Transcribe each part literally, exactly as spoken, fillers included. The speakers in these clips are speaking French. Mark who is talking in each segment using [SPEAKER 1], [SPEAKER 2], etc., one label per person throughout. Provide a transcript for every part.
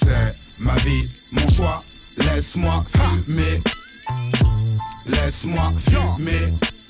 [SPEAKER 1] C'est ma vie, mon choix, laisse-moi fumer. Laisse-moi fumer.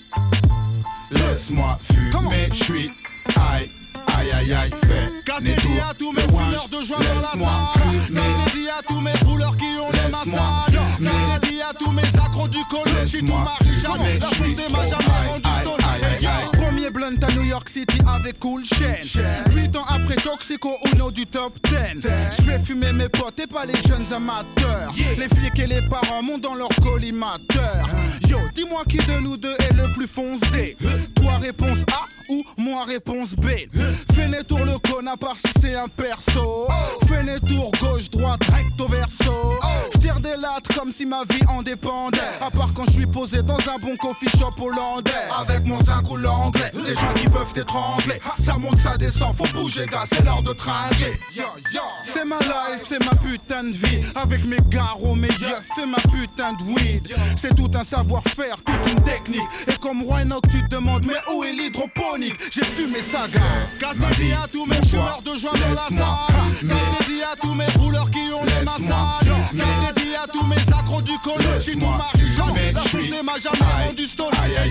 [SPEAKER 1] Laisse-moi fumer, j'suis aïe, aïe aïe aïe, fait
[SPEAKER 2] Casse-dédié à tous mes fumeurs de joint dans la salle. Casse-dédié à tous mes rouleurs qui ont les massages. Casse-dédié à tous mes accros du col. J'suis tout Marie-Jeanne, la foule des m'a jamais rendu stone. Premier blunt à New York City avec Cool Chain. huit ans après Toxico Uno du top dix. J'vais fumer mes potes et pas les jeunes amateurs. Les flics et les parents montent dans leur collimateur. Yo, dis-moi qui de nous deux est le plus foncé. Toi réponse A ou moi réponse B. Fais tour le con à part si c'est un perso. Fais tour gauche droite recto verso. J'tire des lattes comme si ma vie en dépendait. À part quand je suis posé dans un bon coffee shop hollandais. Avec mon zinc ou l'anglais, les gens qui peuvent t'étrangler. Ça monte, ça descend, faut bouger gars, c'est l'heure de tringuer. C'est ma life, c'est ma putain de vie. Avec mes garrots, mes yeux, c'est ma putain de weed. C'est tout un savoir-faire, toute une technique. Et comme Roanoke tu te demandes mais où est l'hydroponique? J'ai fumé ça gars. Casse-dédié à tous mes fumeurs de joint dans la salle. Casse-dédié à tous mes rouleurs qui ont les massages. Casse-dédié à tous mes accros du col. J'suis tout Marie-Jeanne, la foule des m'a jamais rendu stone.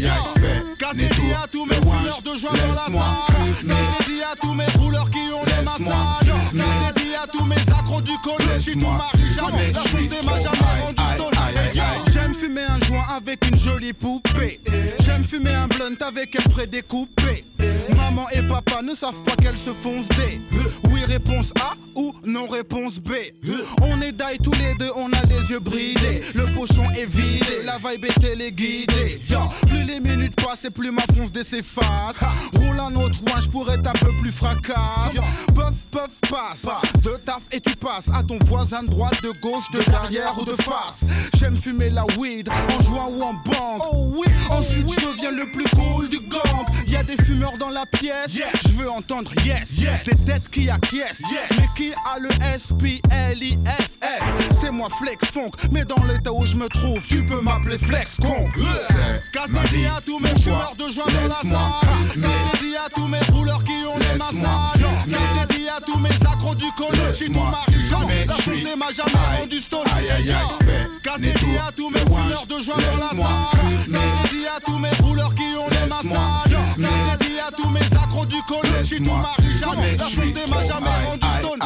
[SPEAKER 2] Casse-dédié à tous mes fumeurs de joint dans la salle. Casse-dédié à tous mes rouleurs qui ont les massages. Casse-dédié à tous mes accros du col. J'suis tout Marie-Jeanne, la foule des m'a jamais rendu stone. J'aime fumer un joint avec une jolie poupée. J'aime fumer un blunt avec elle prédécoupée. Maman et papa ne savent pas qu'elles se foncent D. Oui réponse A ou non réponse B. On est d'ail tous les deux, on a les yeux bridés. Le pochon est vidé, la vibe est téléguidée. Plus les minutes passent et plus ma fonce D s'efface. Roule un autre one, j'pourrais être un peu plus fracasse. Puff puff passe, de taf et tu passes à ton voisin de droite, de gauche, de derrière ou de face. J'aime fumer la weed en jouant ou en banque. Ensuite je deviens le plus cool du gang. Y'a des fumeurs dans la pièce, yeah. Je veux entendre yes, yes. Des têtes qui acquiescent, yes. Mais qui a le S P L I F F? C'est moi Flex Funk, mais dans l'état où je me trouve, tu peux m'appeler Flex Con. Casse-dédié à tous mes fumeurs de joint dans la salle. Casse-dédié à tous mes rouleurs qui ont les massages. Casse-dédié à tous mes accros du col. J'suis tout Marie-Jeanne, la foule des m'a jamais rendu stone. Casse-dédié à tous mes fumeurs de joint dans la salle. Casse-dédié à tous mes rouleurs qui ont les massages. Casse-dédié à tous mes accros du col. J'suis tout Marie-Jeanne, la foule des m'a jamais rendu stone.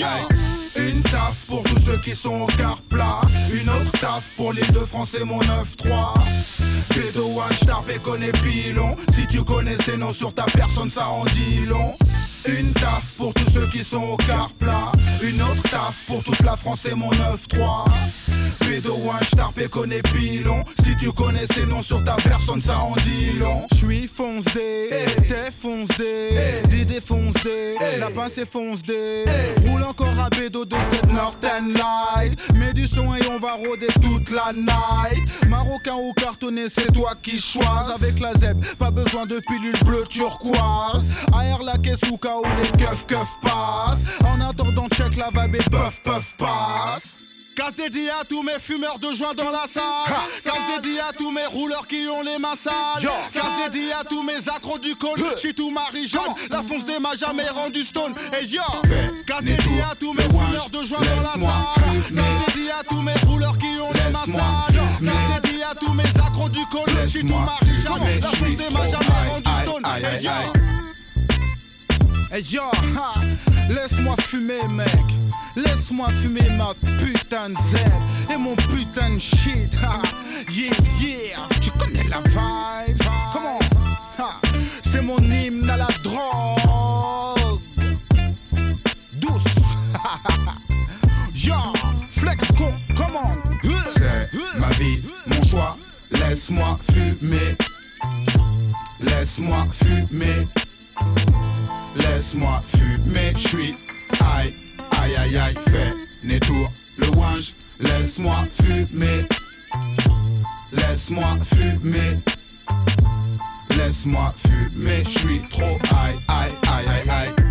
[SPEAKER 2] Une taf pour tous ceux qui sont au quart plat. Une autre taf pour les deux français, mon neuf trois. Pédo one, j'tarpe et connais pilon. Si tu connais ces noms sur ta personne, ça en dit long. Une taf pour tous ceux qui sont au quart plat. Une autre taf pour toute la France et mon neuf trois. Pédo one, j'tarpe et connais pilon. Si tu connais ces noms sur ta personne, ça en dit long. J'suis foncé, hey. T'es foncé, hey. Didé foncé, hey. La pince est foncé, hey. Roule encore à bédo de cette Northern Light. Mets du son et on va rôder toute la night. Marocain ou cartonné, c'est toi qui choisis. Avec la Z, pas besoin de pilule bleu turquoise. A R la caisse ou où les keufs keufs passent. En attendant check la vibe et puff puff passe. Casse-dédié à tous mes fumeurs de joint dans la salle. Casse-dédié à tous mes rouleurs qui ont les mains sales. Casse-dédié à tous mes accros du col. J'suis tout Marie-Jeanne, la fonce des m'a jamais rendu stone. Et yo, casse-dédié à tous mes fumeurs de joint dans la salle. Casse-dédié à tous mes rouleurs qui ont les mains sales. Casse-dédié à tous mes accros du col. J'suis tout Marie-Jeanne, la fonce des m'a jamais rendu stone. Et yo, hey yo, ha, laisse-moi fumer mec. Laisse-moi fumer ma putain de Z et mon putain de shit, ha. Yeah, yeah, tu connais la vibe. Comment, ha, c'est mon hymne à la drogue. Douce, yo, Flex Con, comment.
[SPEAKER 1] C'est ma vie, mon choix. Laisse-moi fumer. Laisse-moi fumer. Laisse-moi fumer, j'suis aïe, aïe aïe aïe, fais Nétour, le wange, laisse-moi fumer. Laisse-moi fumer. Laisse-moi fumer, j'suis trop aïe, aïe, aïe, aïe, aïe.